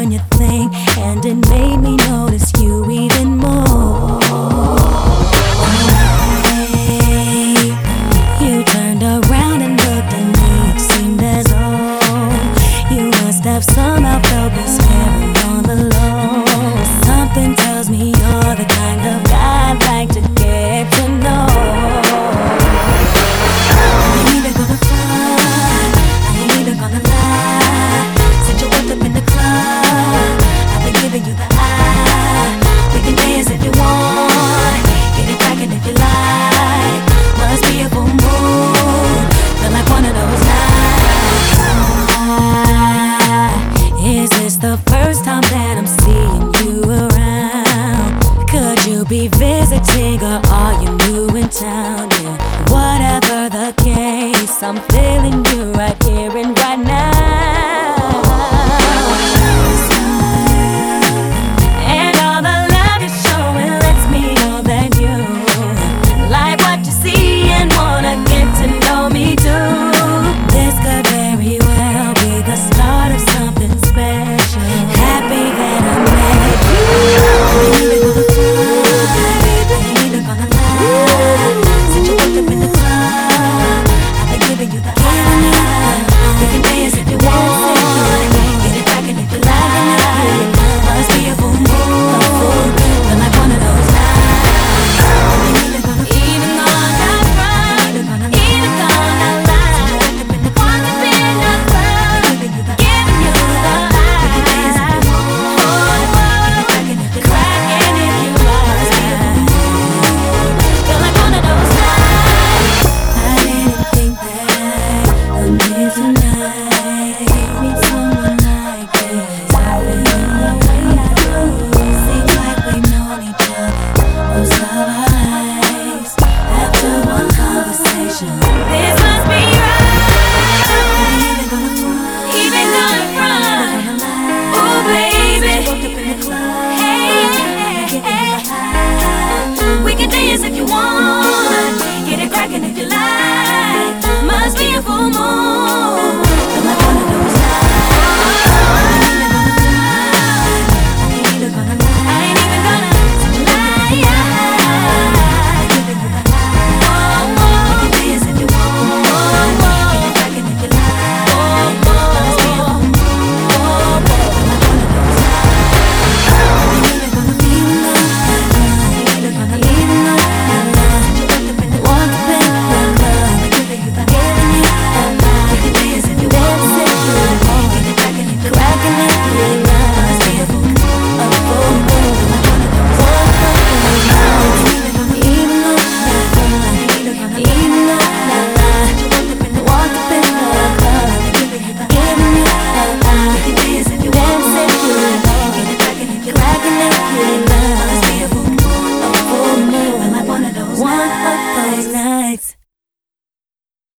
doing your thing, and it made me notice you even more. Hey, you turned around and looked at me. It seemed as though you must have somehow felt this feeling on the low. Something tells me you're the kind of guy I'd like to get to know. I ain't even gonna front, I ain't even gonna lie. Since you walked up in the club, I've been giving you the eye. We can dance if you want, get it crackin' if you like. Must be a full moon, feel like one of those nights. Is this the first time that I'm seeing you around? Could you be visiting or are you new in town? Yeah, whatever the case, I'm feeling you right here and right now. And all the love you're showing lets me know that you like what you see and wanna get to know me too. This could very well be the start of something special. Happy that I met you. I ain't even gonna front, I ain't even gonna lie. Since you walked up in the club, I've been giving you the eye. We can dance if you want, get it crackin' if you like. Must be a full moon, feel like one of those nights. I ain't even gonna front, even gonna lie. Since you walked up in the club, I've been giving you the eye. We can dance if you want, get it crackin' if you like. Feel like one of those nights. I didn't think that I'd live tonight. Meet someone like this. I feel the way I do. Seems like we've known each other most of our lives. After one conversation, this must be right. I ain't even gonna front, even gonna lie. Oh baby, since you walked up in the club, hey, we can dance if you want, get it crackin' if you like.